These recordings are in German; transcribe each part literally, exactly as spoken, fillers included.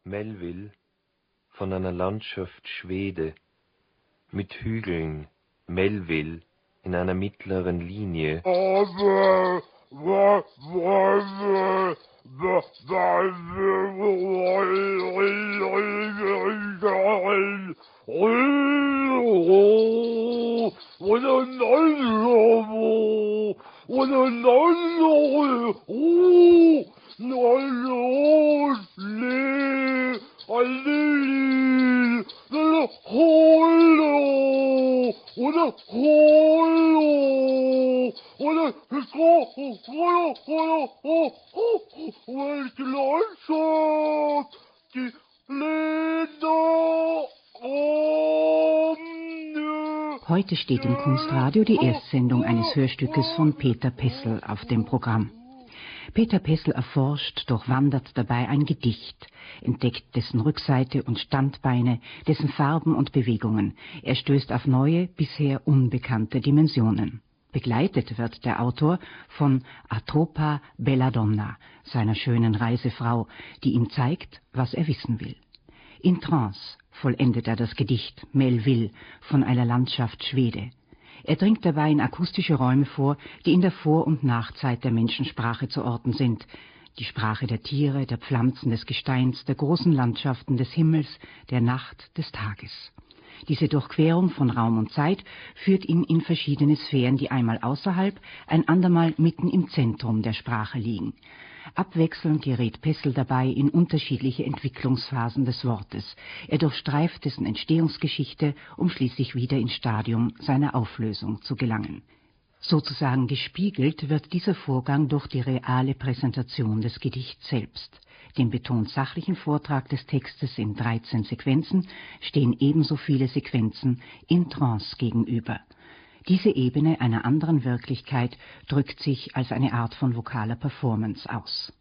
Melville von einer Landschaft Schwede mit Hügeln, Melville in einer mittleren Linie. Heute steht im Kunstradio die Erstsendung eines Hörstückes von Peter Pessl auf dem Programm. Peter Pessl erforscht, durchwandert dabei ein Gedicht, entdeckt dessen Rückseite und Standbeine, dessen Farben und Bewegungen. Er stößt auf neue, bisher unbekannte Dimensionen. Begleitet wird der Autor von Atropa Belladonna, seiner schönen Reisefrau, die ihm zeigt, was er wissen will. In Trance vollendet er das Gedicht Melville von einer Landschaft Schwede. Er dringt dabei in akustische Räume vor, die in der Vor- und Nachzeit der Menschensprache zu orten sind. Die Sprache der Tiere, der Pflanzen, des Gesteins, der großen Landschaften, des Himmels, der Nacht, des Tages. Diese Durchquerung von Raum und Zeit führt ihn in verschiedene Sphären, die einmal außerhalb, ein andermal mitten im Zentrum der Sprache liegen. Abwechselnd gerät Pessl dabei in unterschiedliche Entwicklungsphasen des Wortes. Er durchstreift dessen Entstehungsgeschichte, um schließlich wieder ins Stadium seiner Auflösung zu gelangen. Sozusagen gespiegelt wird dieser Vorgang durch die reale Präsentation des Gedichts selbst. Dem betont sachlichen Vortrag des Textes in dreizehn Sequenzen stehen ebenso viele Sequenzen in Trance gegenüber. Diese Ebene einer anderen Wirklichkeit drückt sich als eine Art von vokaler Performance aus.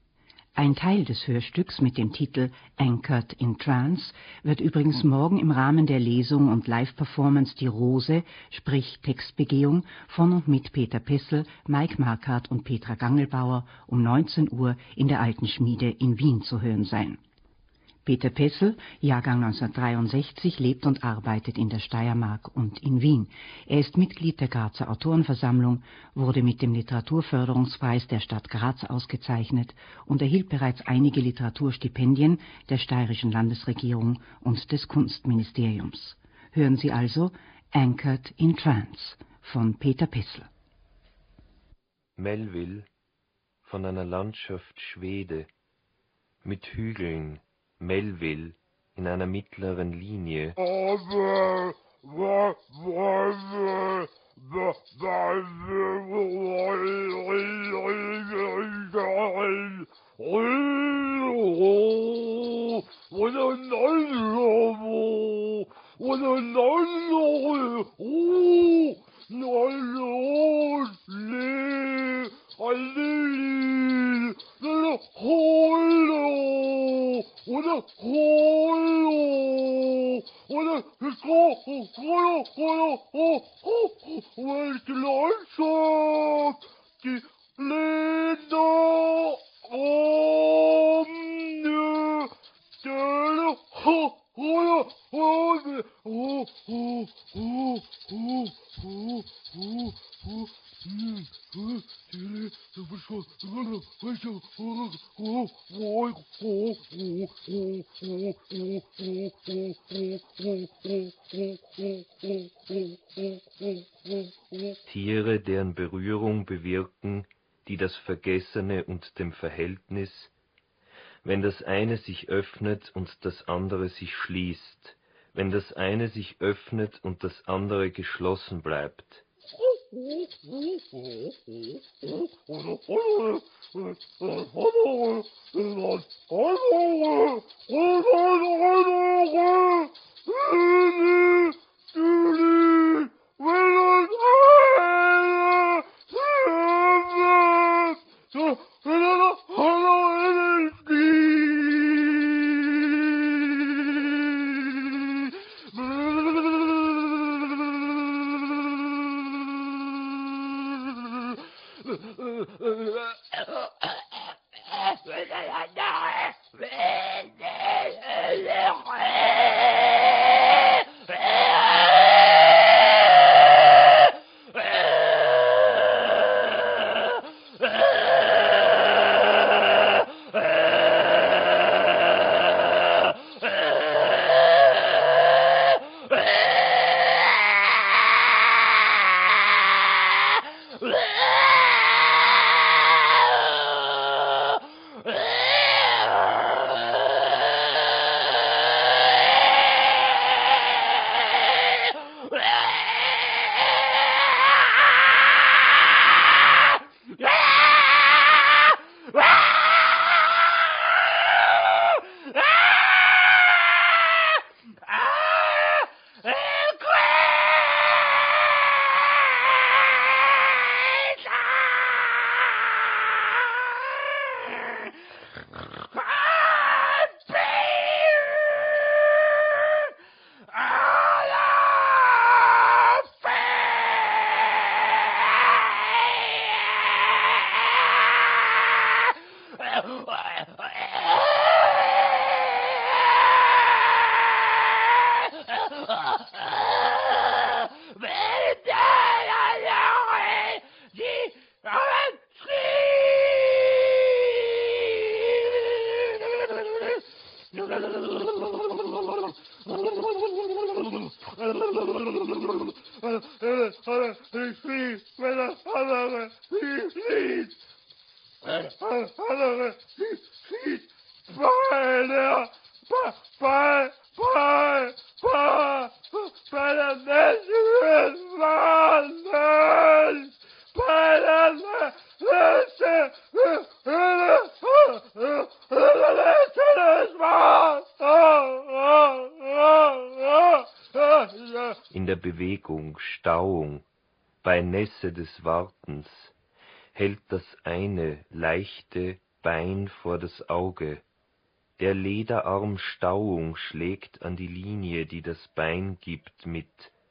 Ein Teil des Hörstücks mit dem Titel Anchored in Trance wird übrigens morgen im Rahmen der Lesung und Live-Performance Die Rose, sprich Textbegehung, von und mit Peter Pessl, Mike Marquardt und Petra Gangelbauer um neunzehn Uhr in der Alten Schmiede in Wien zu hören sein. Peter Pessl, Jahrgang neunzehnhundertdreiundsechzig, lebt und arbeitet in der Steiermark und in Wien. Er ist Mitglied der Grazer Autorenversammlung, wurde mit dem Literaturförderungspreis der Stadt Graz ausgezeichnet und erhielt bereits einige Literaturstipendien der steirischen Landesregierung und des Kunstministeriums. Hören Sie also Anchored in Trance von Peter Pessl. Melville von einer Landschaft Schwede mit Hügeln, Melville in einer mittleren Linie. Tiere, deren Berührung bewirken, die das Vergessene und dem Verhältnis, wenn das eine sich öffnet und das andere sich schließt, wenn das eine sich öffnet und das andere geschlossen bleibt. In der Bewegung, Stauung, bei Nässe des Wartens, hält das eine leichte Bein vor das Auge. Der Lederarm Stauung schlägt an die Linie, die das Bein gibt, mit.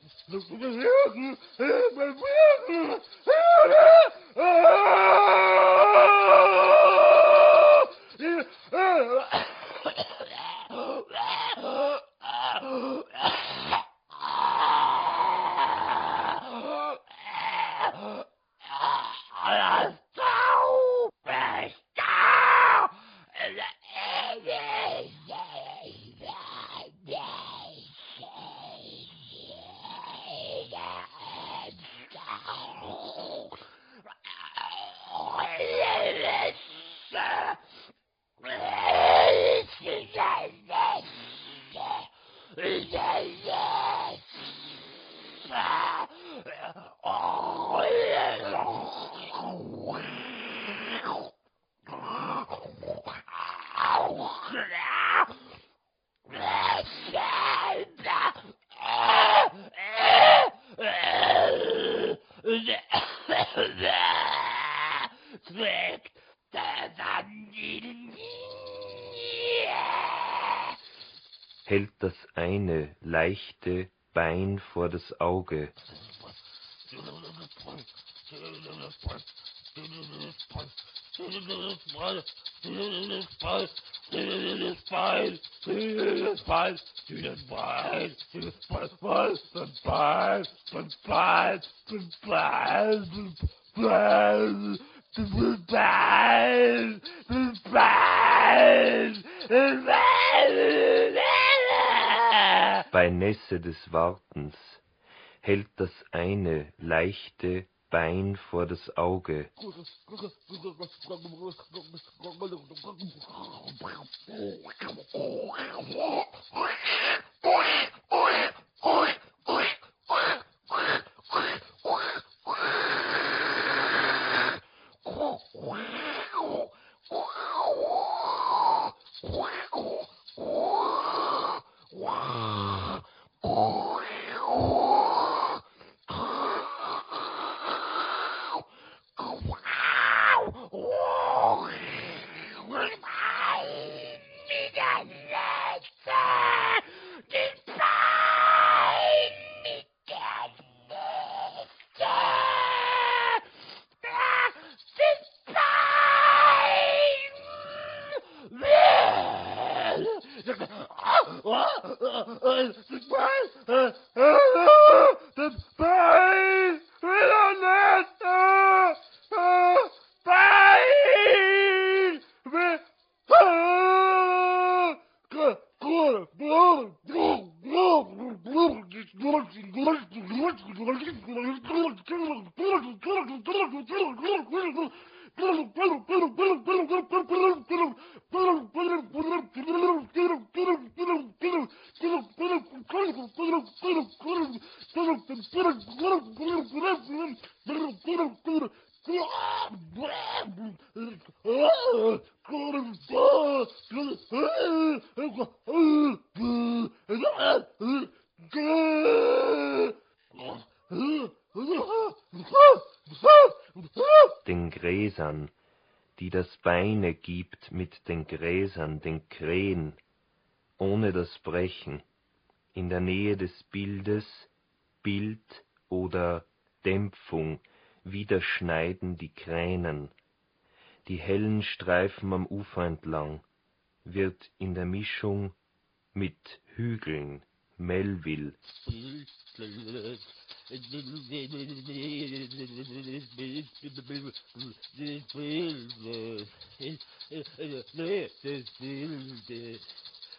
Hält das eine leichte Bein vor das Auge. Bei Nässe des Wartens hält das eine leichte Bein vor das Auge. Den Gräsern, die das Beine gibt mit den Gräsern, den Krähen, ohne das Brechen, in der Nähe des Bildes, Bild oder Dämpfung, widerschneiden die Kränen, die hellen Streifen am Ufer entlang, wird in der Mischung mit Hügeln Melville.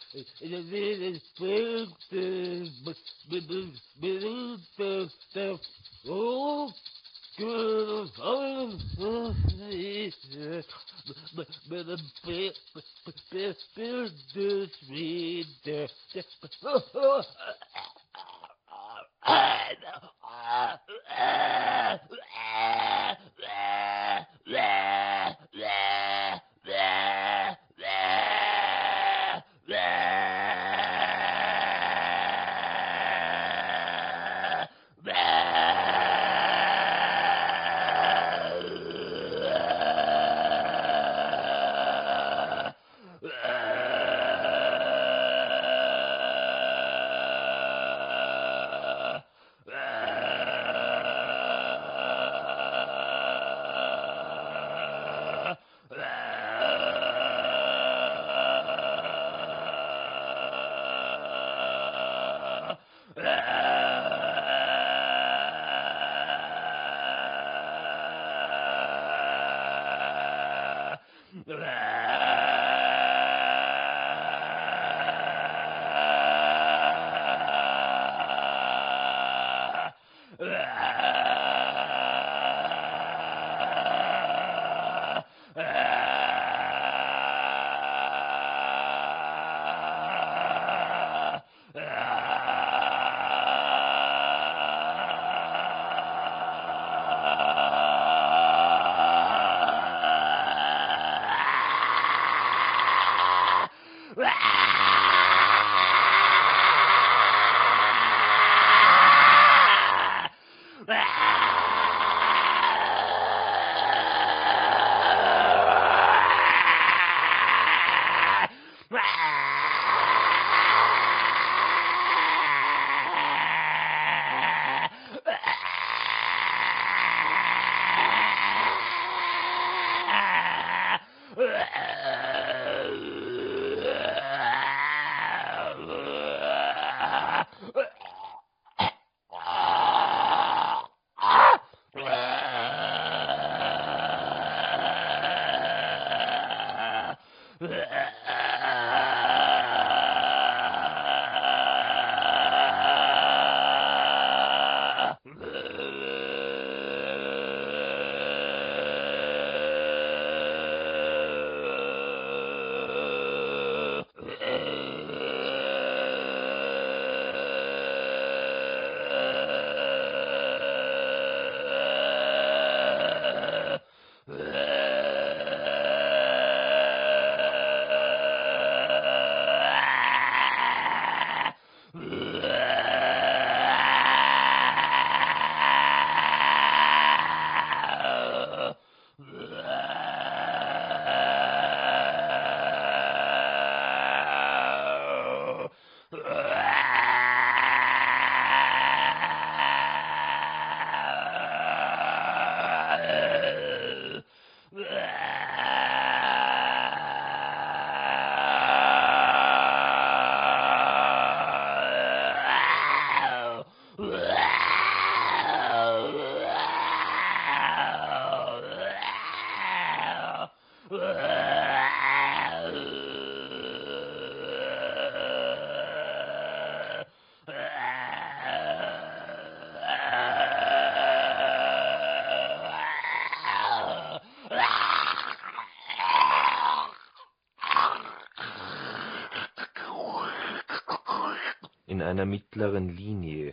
In einer mittleren Linie: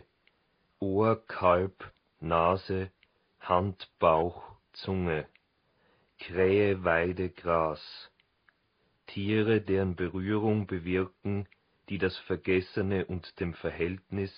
Ohr, Kalb, Nase, Hand, Bauch, Zunge, Krähe, Weide, Gras, Tiere, deren Berührung bewirken, die das Vergessene und dem Verhältnis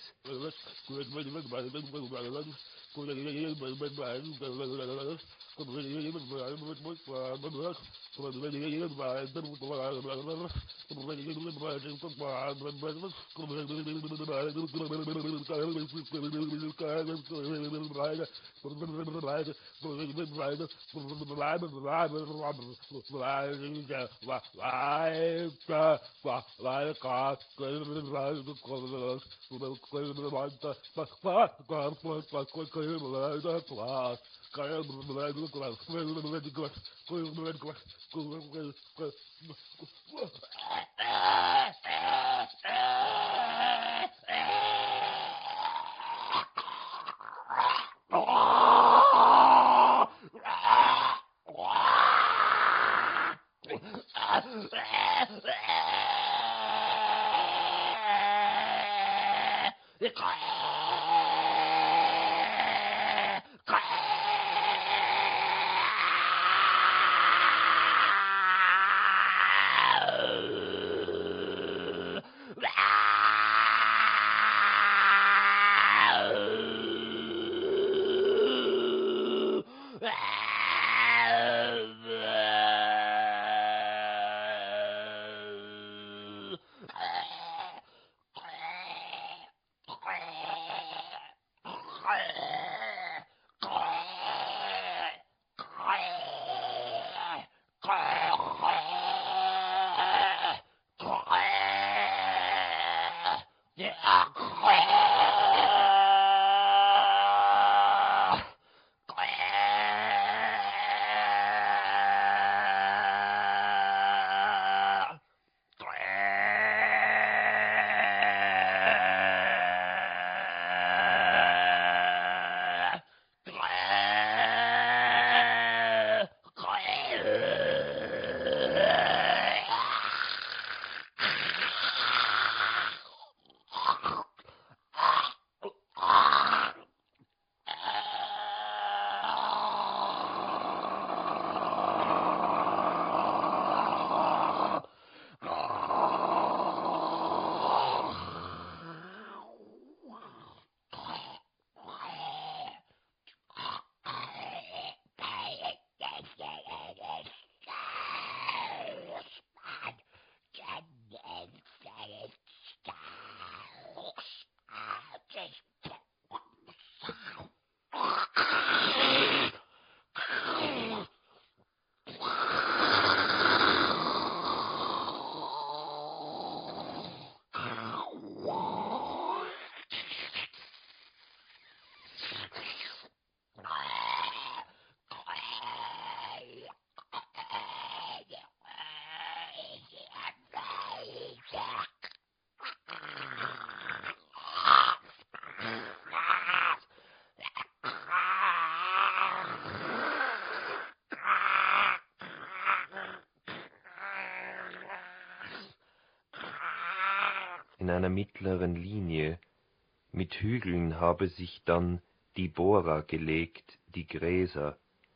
In einer mittleren Linie, mit Hügeln habe sich dann die Bora gelegt, die Gräser,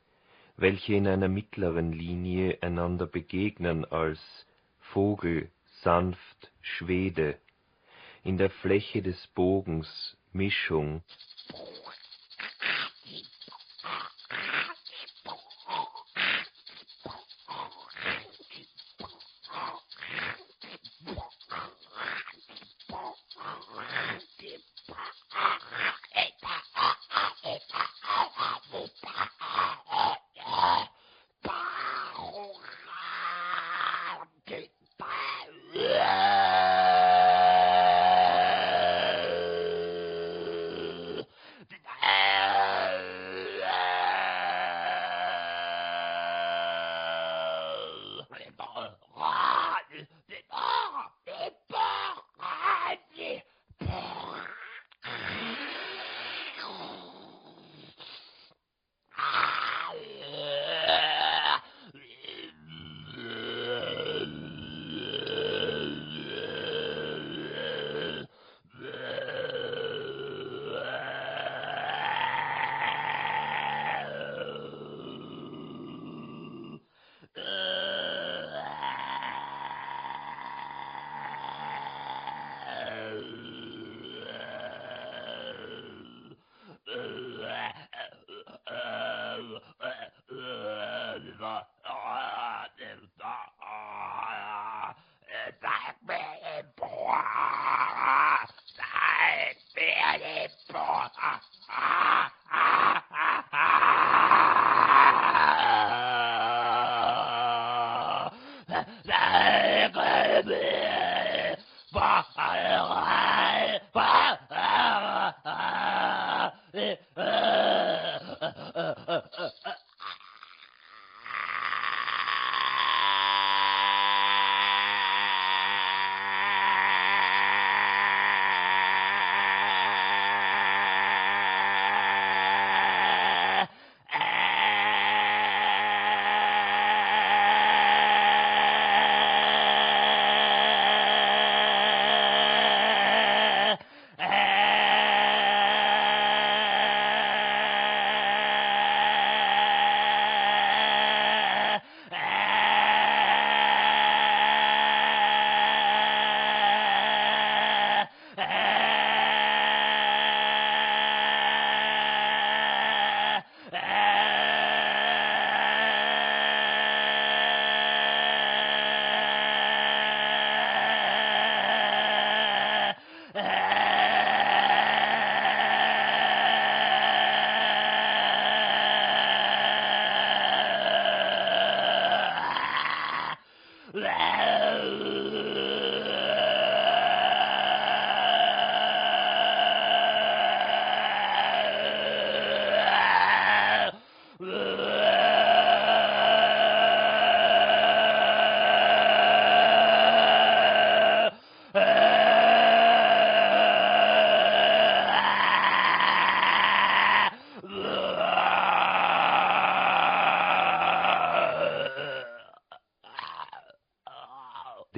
welche in einer mittleren Linie einander begegnen als Vogel, sanft, Schwede, in der Fläche des Bogens Mischung.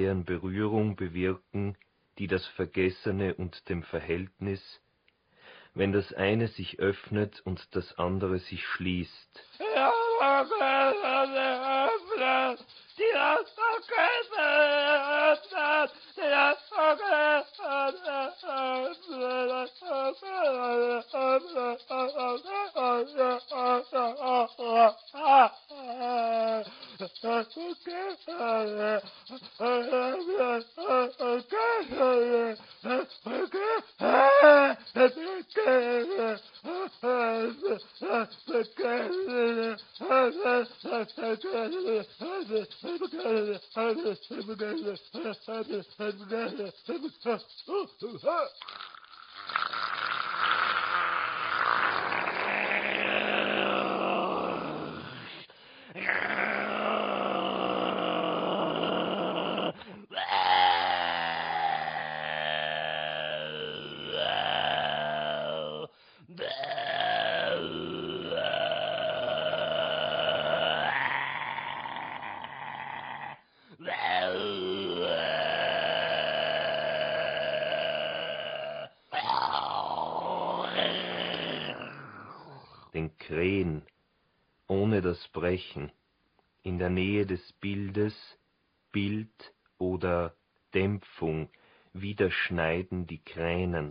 deren Berührung bewirken, die das Vergessene und dem Verhältnis, wenn das eine sich öffnet und das andere sich schließt. Den Krähen, ohne das Brechen, in der Nähe des Bildes, Bild oder Dämpfung, wieder schneiden die Kränen.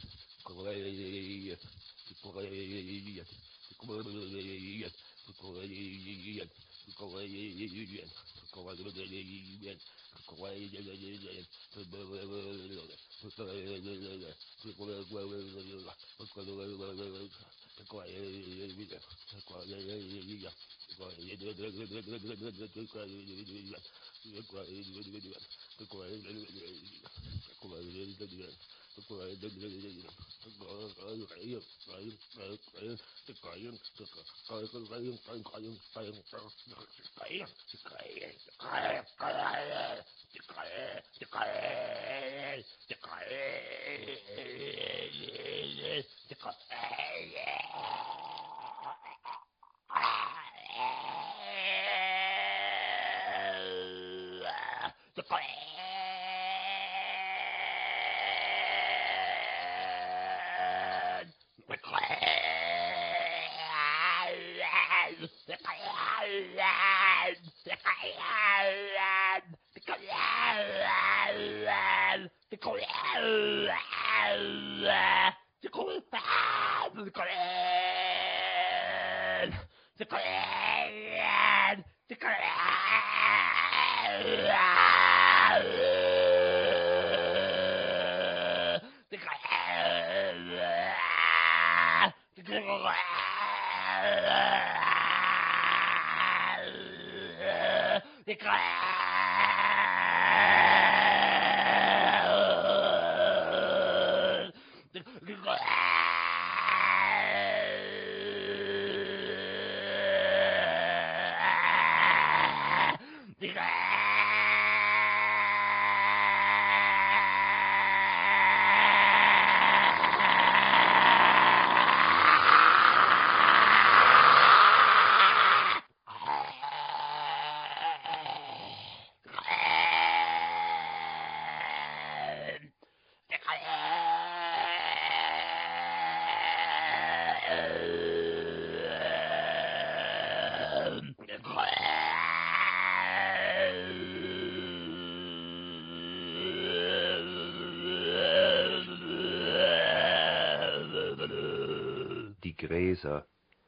Die Gräser,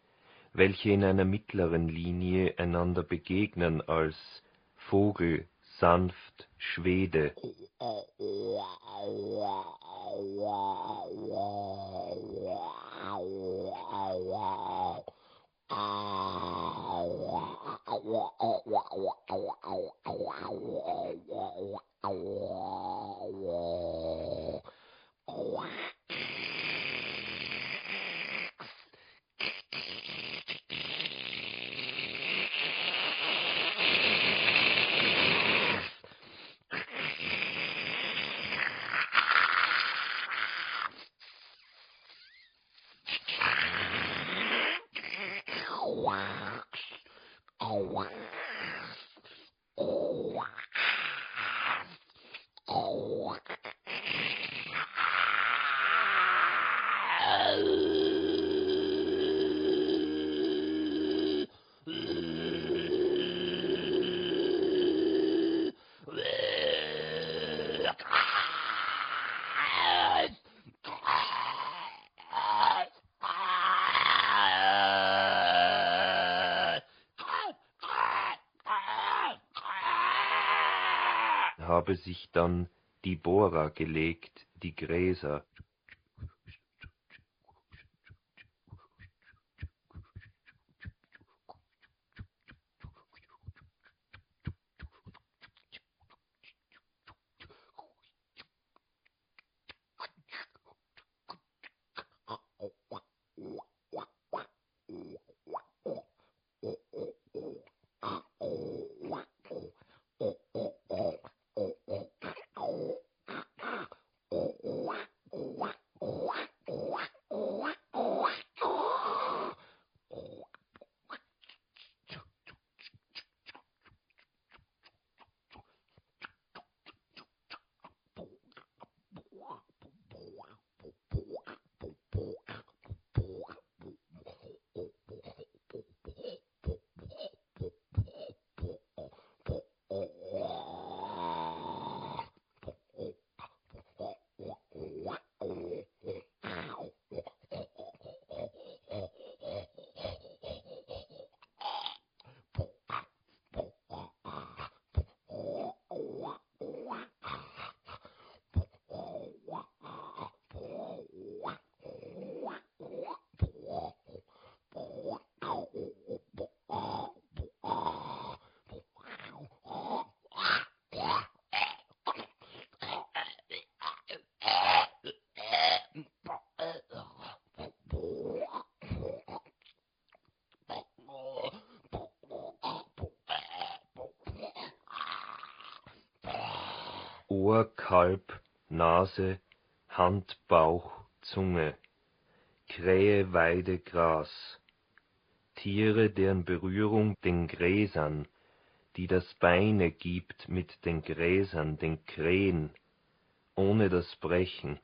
welche in einer mittleren Linie einander begegnen als Vogel, sanft, Schwede. habe sich dann die Bohrer gelegt, die Gräser. Ohr, Kalb, Nase, Hand, Bauch, Zunge, Krähe, Weide, Gras, Tiere, deren Berührung den Gräsern, die das Beine gibt mit den Gräsern, den Krähen, ohne das Brechen.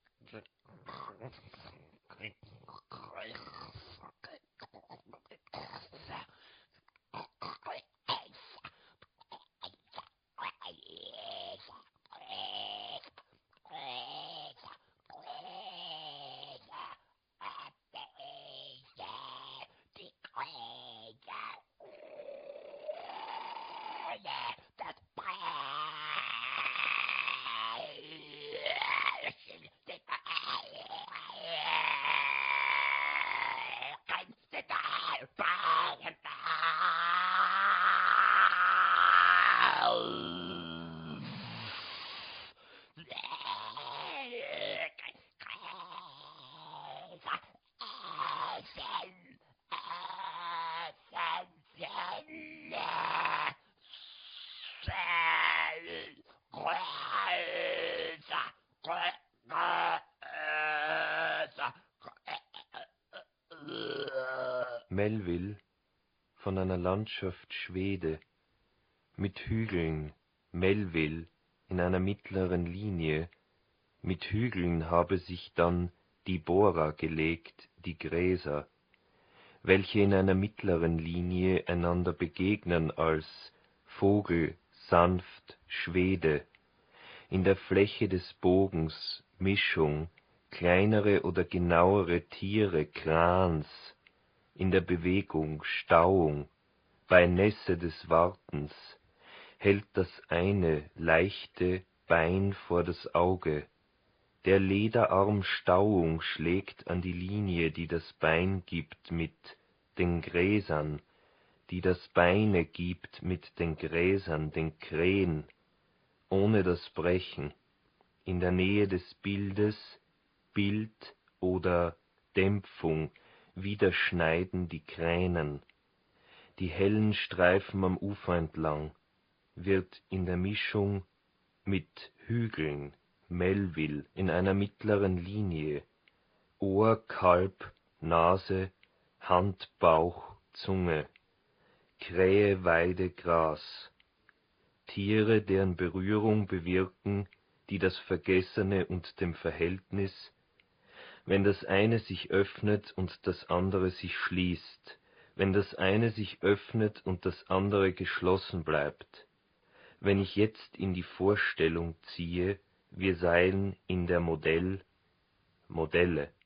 Melville von einer Landschaft Schwede mit Hügeln, Melville in einer mittleren Linie, mit Hügeln habe sich dann die Bohrer gelegt, die Gräser, welche in einer mittleren Linie einander begegnen als Vogel, sanft, Schwede, in der Fläche des Bogens, Mischung, kleinere oder genauere Tiere, Krans, in der Bewegung, Stauung, bei Nässe des Wartens, hält das eine leichte Bein vor das Auge, der Lederarm Stauung schlägt an die Linie, die das Bein gibt mit den Gräsern, die das Beine gibt mit den Gräsern, den Krähen, ohne das Brechen, in der Nähe des Bildes, Bild oder Dämpfung, widerschneiden die Kränen, die hellen Streifen am Ufer entlang, wird in der Mischung mit Hügeln, Melville in einer mittleren Linie, Ohr, Kalb, Nase, Hand, Bauch, Zunge, Krähe, Weide, Gras, Tiere, deren Berührung bewirken, die das Vergessene und dem Verhältnis, wenn das eine sich öffnet und das andere sich schließt, wenn das eine sich öffnet und das andere geschlossen bleibt, wenn ich jetzt in die Vorstellung ziehe, wir seien in der Modell, Modelle.